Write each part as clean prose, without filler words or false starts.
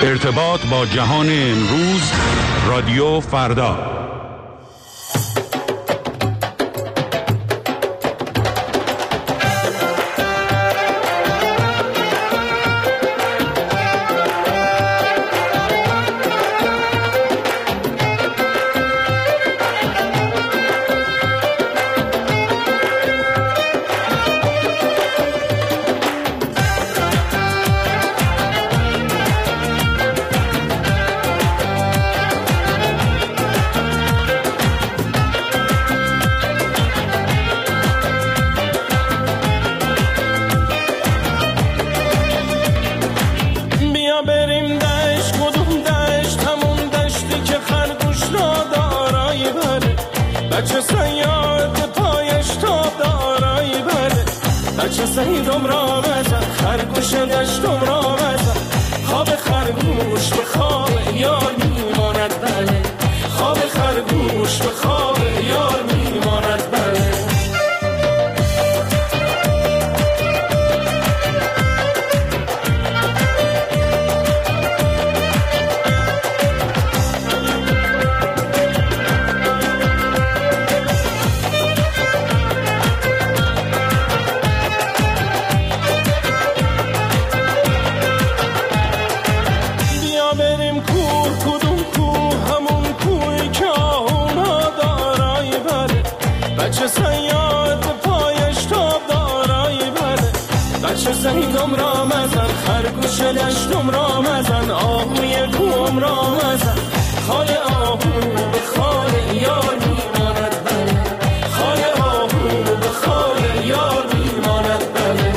ارتباط با جهان امروز، رادیو فردا. بچه سیاد پایش تاب دارایی بله، بچه سیدم را بزن، خرگوش دشتم را بزن، خواب خرگوش به خواب یار میماند بله، خواب خرگوش به خواب یار میماند بله. بچه سیاد پایش تاب دارایی بله، بچه سیدم را مزن، خرگوش دشتم را مزن، آهوی کوم را مزن، خال آهو به خال یار میماند بله، خال آهو به خال یار میماند بله.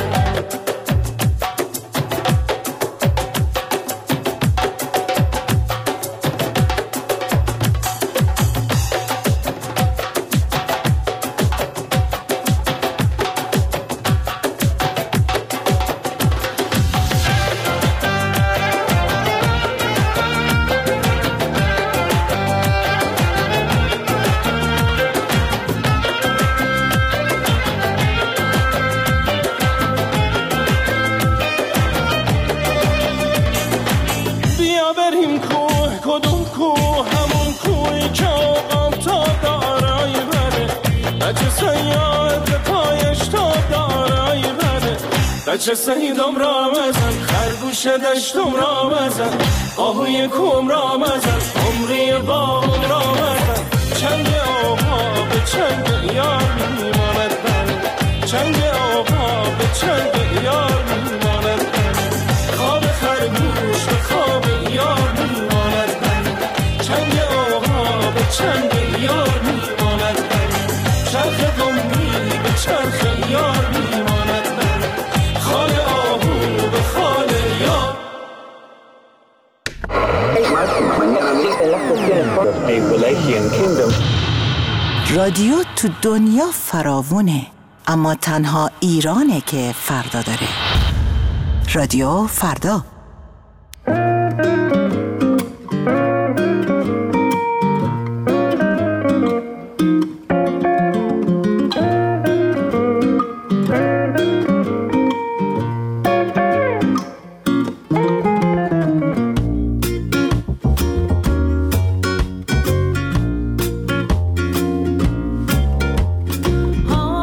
بچه سیدم را مزن، خرگوش دشتم را مزن، آهوی کوم را مزن، عمری بام را مزن، چنگ آقا به چنگ یار میماند بله، چنگ آقا به چنگ یار میماند بله، خواب خرگوش به خواب یار میماند بله، چنگ آقا به چنگ یار میماند بله، چرخ قمی به چرخ یار میماند بله، خال آهو به خال یار. رادیو تو دنیا فراوونه، اما تنها ایرانه که فردا داره. رادیو فردا.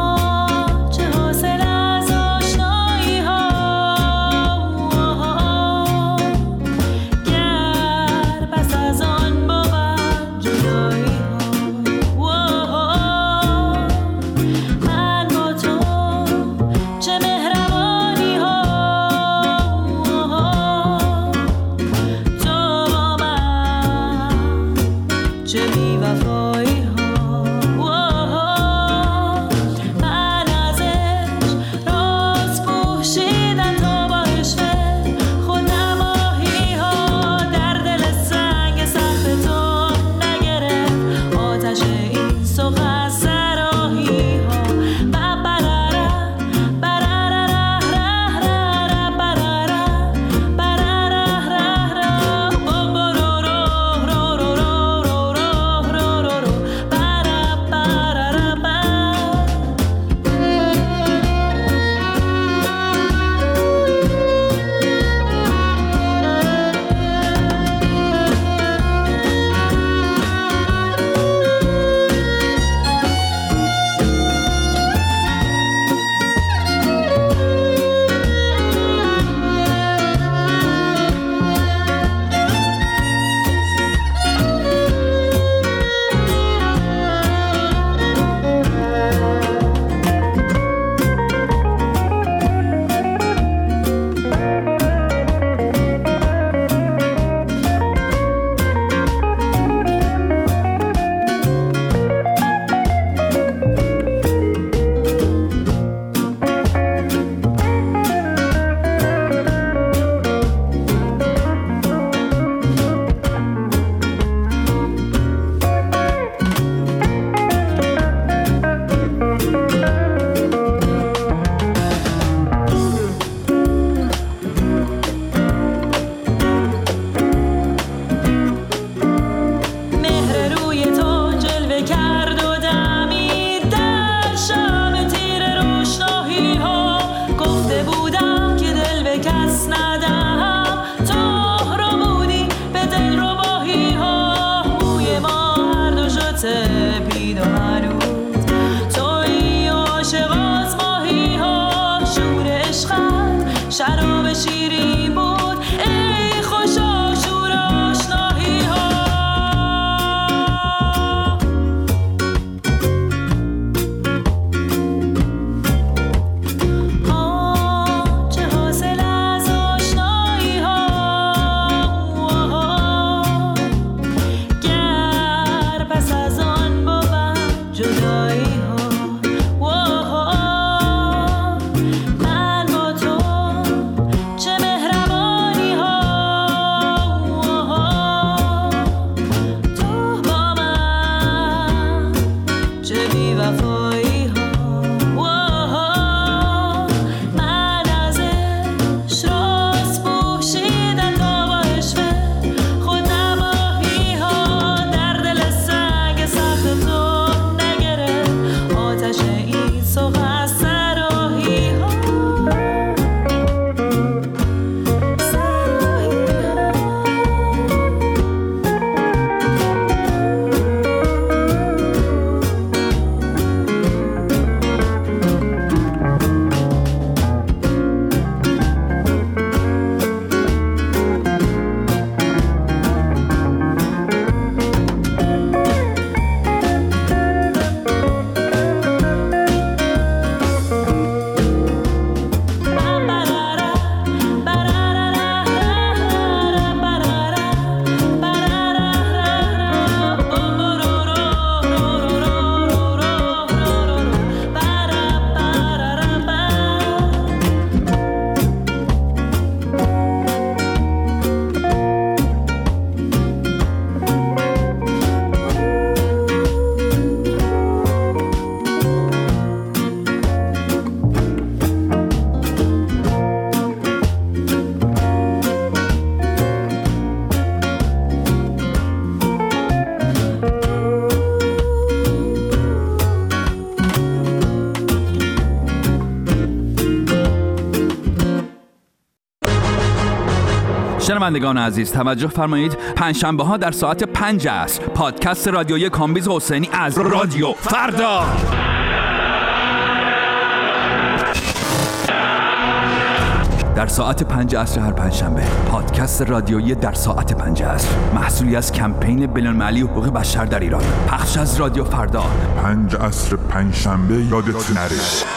چه حاصل از آشنایی ها شنوندگان عزیز توجه فرمایید، پنجشنبه ها در ساعت 5 عصر پادکست رادیویی کامبیز حسینی از رادیو فردا. در ساعت 5 عصر هر پنجشنبه پادکست رادیویی در ساعت 5 عصر، محصولی از کمپین بین‌المللی حقوق بشر در ایران، پخش از رادیو فردا. 5 عصر پنجشنبه یادت نره.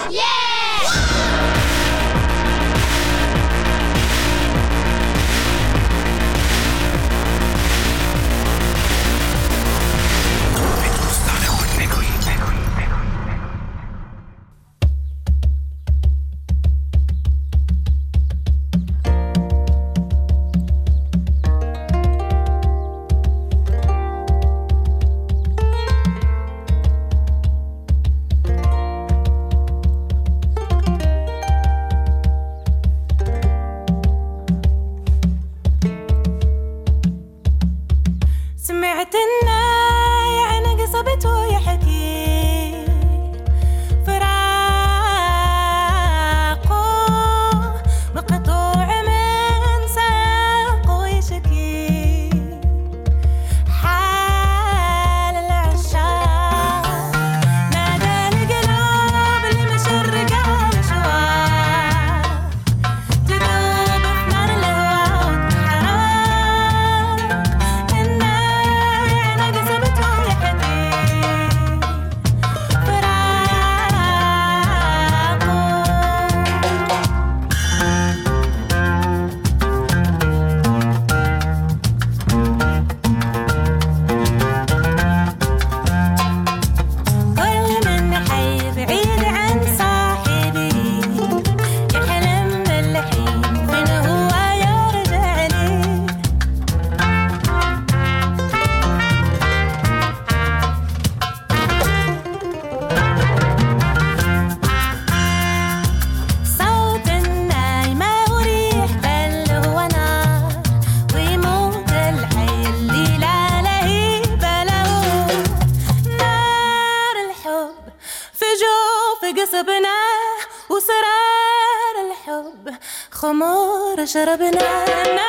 خمار شربنا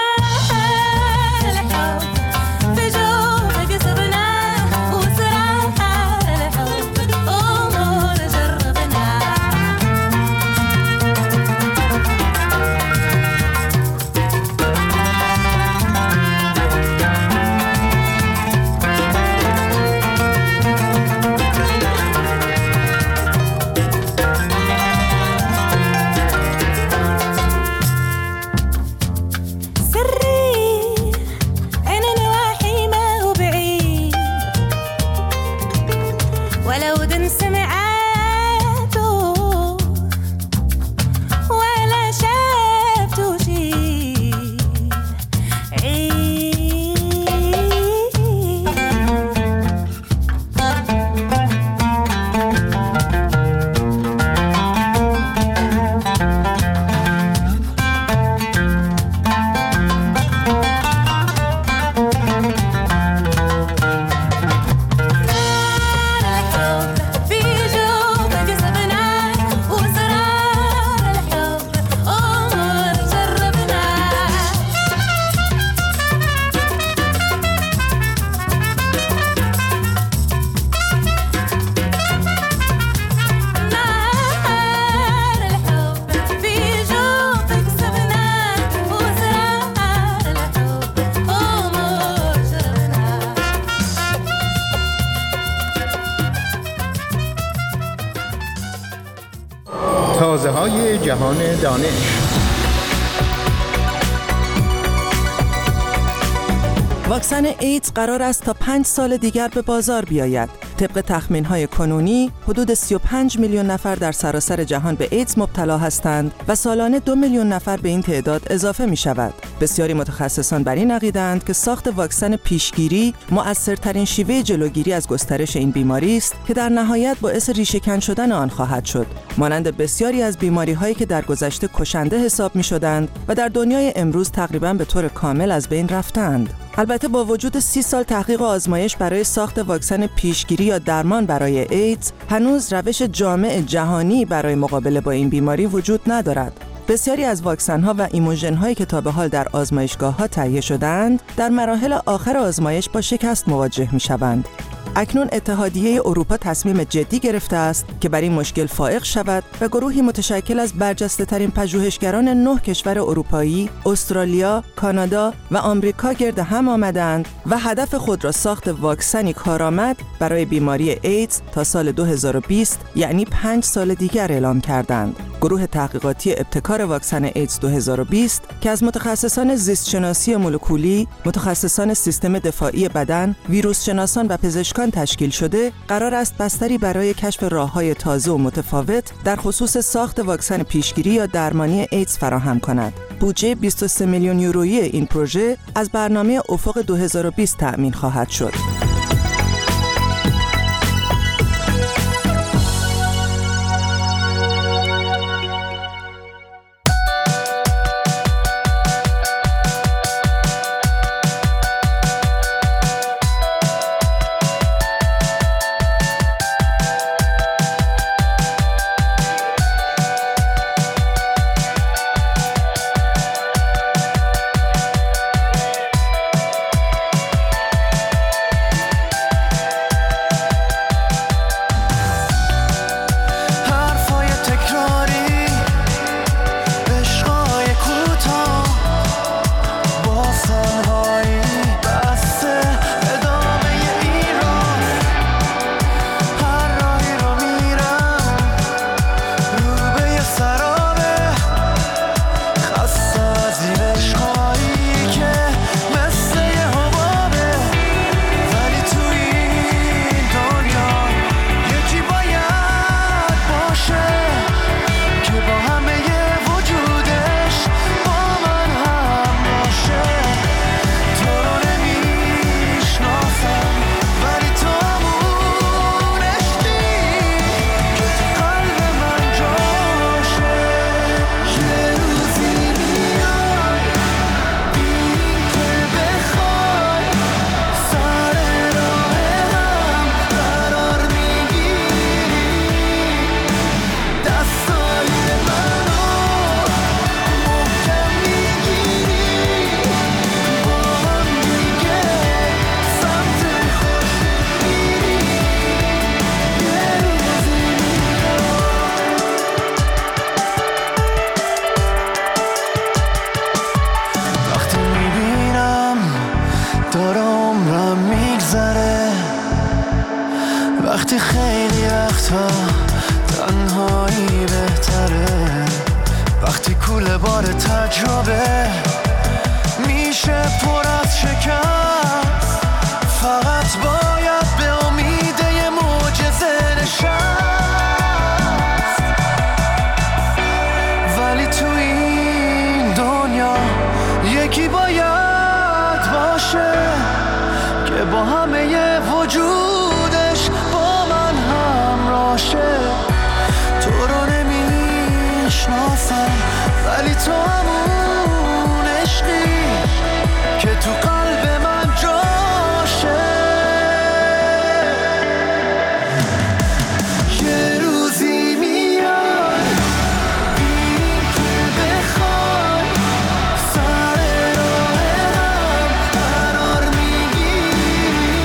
تازه‌های جهان دانش. واکسن ایدز قرار است تا 5 سال دیگر به بازار بیاید. طبق تخمین‌های کنونی حدود 35 میلیون نفر در سراسر جهان به ایدز مبتلا هستند و سالانه 2 میلیون نفر به این تعداد اضافه می‌شود. بسیاری متخصصان بر این عقیده‌اند که ساخت واکسن پیشگیری مؤثرترین شیوه جلوگیری از گسترش این بیماری است که در نهایت باعث ریشه‌کن شدن آن خواهد شد. مانند بسیاری از بیماری‌هایی که در گذشته کشنده حساب می‌شدند و در دنیای امروز تقریباً به طور کامل از بین رفتند. البته با وجود 30 سال تحقیق و آزمایش برای ساخت واکسن پیشگیری یا درمان برای ایدز، هنوز روش جامع جهانی برای مقابله با این بیماری وجود ندارد. بسیاری از واکسن‌ها و ایموژن‌هایی که تا به حال در آزمایشگاه‌ها تهیه شده‌اند، در مراحل آخر آزمایش با شکست مواجه می‌شوند. اکنون اتحادیه اروپا تصمیم جدی گرفته است که بر این مشکل فائق شود و گروهی متشکل از برجسته‌ترین پژوهشگران 9 کشور اروپایی، استرالیا، کانادا و آمریکا گرد هم آمدند و هدف خود را ساخت واکسنی کارآمد برای بیماری ایدز تا سال 2020 یعنی 5 سال دیگر اعلام کردند. گروه تحقیقاتی ابتکار واکسن ایدز 2020 که از متخصصان زیستشناسی مولکولی، متخصصان سیستم دفاعی بدن، ویروس شناسان و پزشکان تشکیل شده، قرار است بستری برای کشف راه‌های تازه و متفاوت در خصوص ساخت واکسن پیشگیری یا درمانی ایدز فراهم کند. بودجه 23 میلیون یورویی این پروژه از برنامه افق 2020 تأمین خواهد شد. وقتی خیلی وقتا تنهایی بهتره، وقتی کوله بار تجربه میشه پر از شکست، فقط باید به امید یه معجزه نشست. ولی تو این دنیا یکی باید باشه که با همه ی وجودش با من همراشه. تو رو نمیشناسم ولی تو همون عشقی که تو قلب من جاشه. یه روزی میاد این که بخوای سر راه هم قرار میگیری،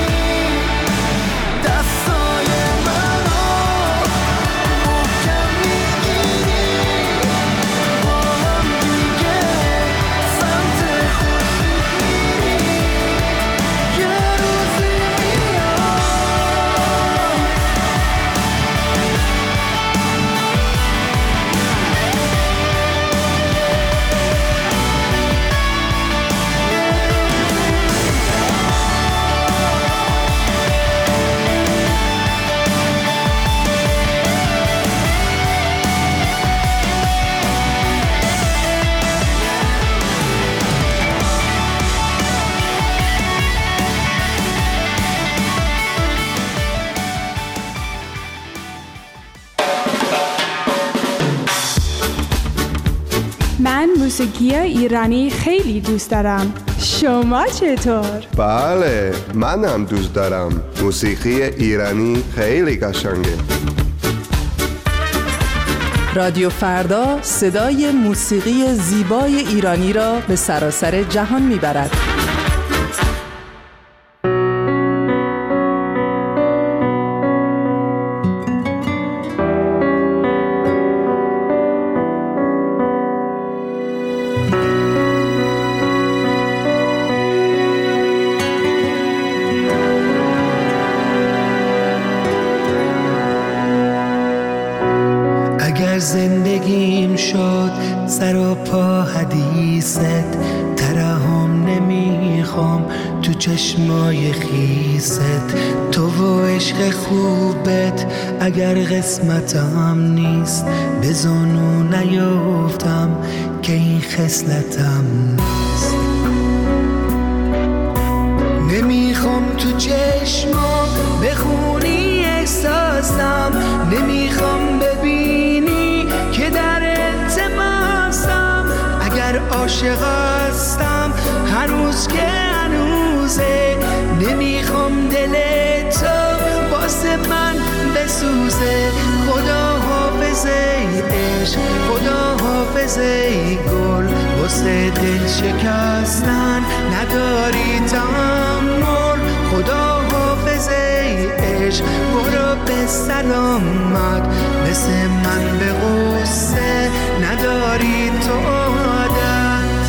دستای منو محکم میگیری، با هم دیگه سمت خورشید میری. یه روزی میاد من موسیقی ایرانی خیلی دوست دارم. شما چطور؟ بله، من هم دوست دارم. موسیقی ایرانی خیلی قشنگه. رادیو فردا صدای موسیقی زیبای ایرانی را به سراسر جهان میبرد. زندگیم شد سر و پا حدیثت، ترحم نمیخوام تو چشمای خیست، تو و عشق خوبت اگر قسمتم نیست، به زانو نیفتم که این خصلتم نیست. نمیخوام تو چشمام بخونی احساسم، نمیخوام ببینی که در التماسم، اگر عاشق هستم هنوز که هنوزه، نمیخوام دل تو واسه من بسوزه. خدا حافظه عشق، خدا حافظه گل، واسه دل شکستن نداری تحمل. خدا حافظه عشق برو به سلامت، مثل من به غصه نداری تو عادت.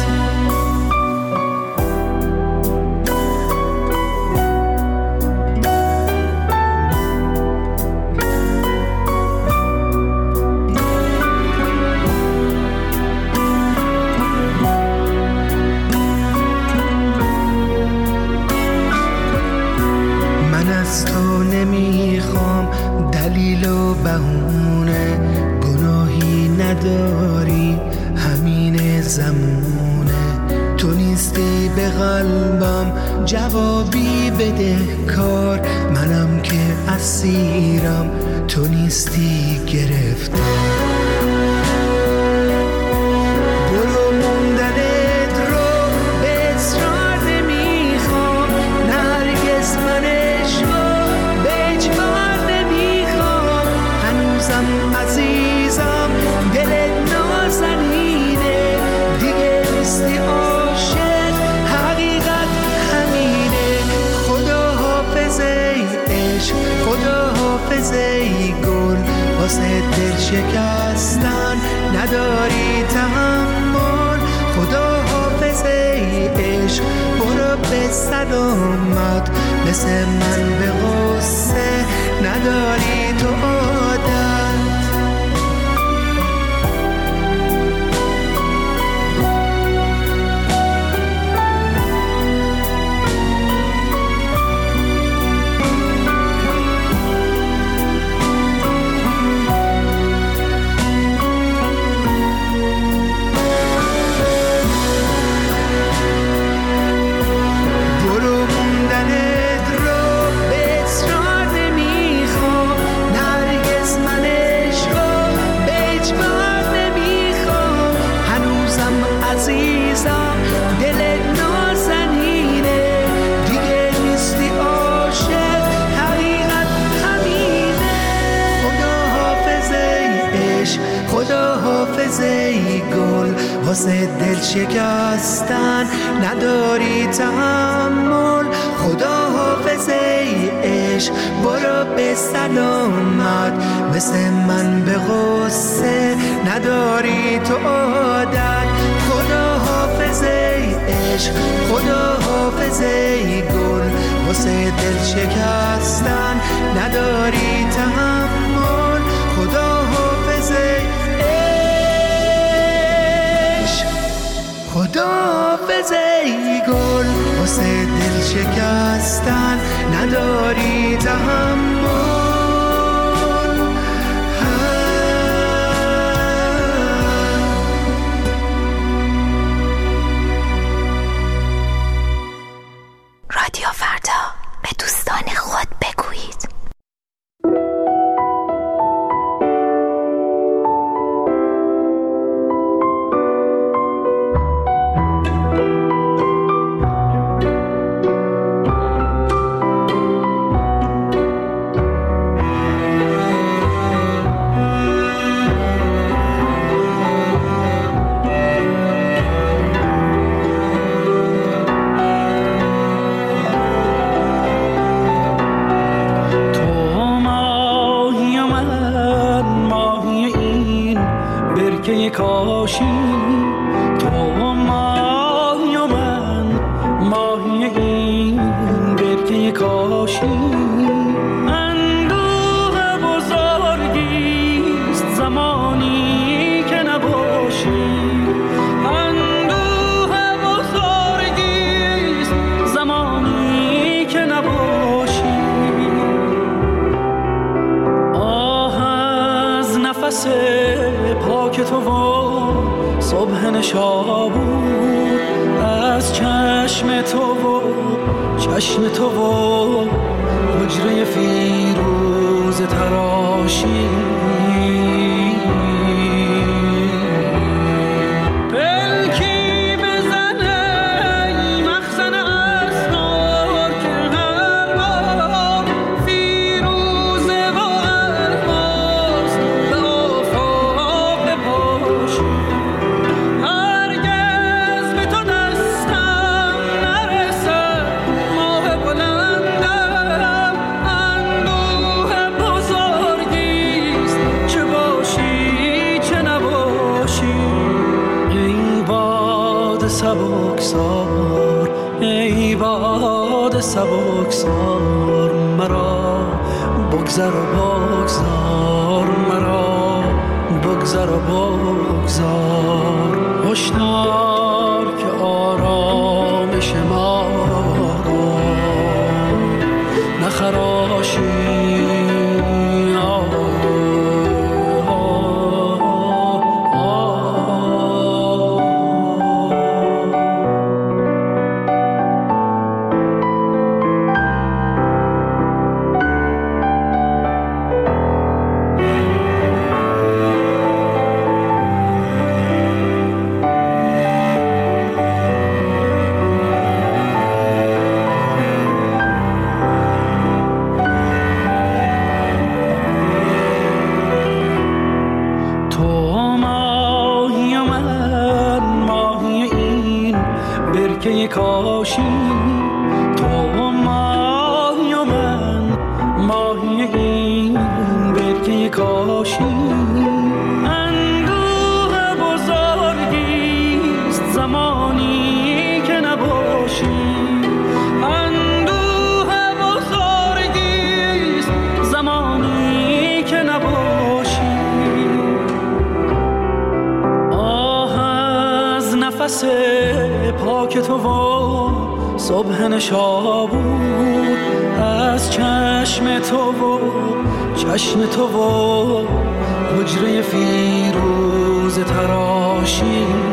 از تو نمیخوام دلیل و بهونه، گناهی نداری همین زمونه، تو نیستی به قلبم جوابی بده کار، منم که اسیرم تو نیستی گرفتار. برو موندنت رو به اصرار نمیخوام، نرگس من عزیزم دلت نازنینه، دیگه نیستی عاشق حقیقت همینه. خدا حافظه عشق، خدا حافظه گل، واسه دل شکستن نداری تحمل. خدا حافظه عشق برو به سلامت، مثل من به غصه نداری تو عادت. گل واسه دل شکستن نداری تحمل. خدا حافظه عشق برو به سلامت، مثل من به غصه نداری تو عادت. خدا حافظه عشق، خدا حافظه گل، واسه دل شکستن نداری تحمل. خدا حافظه خدا حافظه گل، واسه دل شکستن نداری تحمل. رادیو فردا، به دوستان خود بگویید. کاشی اندوه بزرگیست زمانی که نباشی اندوه بزرگیست زمانی که نباشی آه از نفس پاک تو و صبح نشابور از چشم تو و چشم تو و حجره فیروز تراشی پلکی بزنه مخزن اسرار که هر بار فیروزه و الماس به آفاق بپاشی هرگز به تو دستم نرسد ماه بلندم اندوه بزرگیست چه باشی چه نباشی ای باد سبکسار ای باد سبکسار مرا بگذر و بگذار مرا بگذر و بگذار هشدار که آرامش ما را نخراشی کاشی تو ماهی و من ماهی این برکه کاشی اندوه بزرگیست زمانی که نباشی اندوه بزرگیست زمانی که نباشی آه از نفس پاک تو و صبح نشابور از چشم تو و چشم تو و حجره فیروز تراشی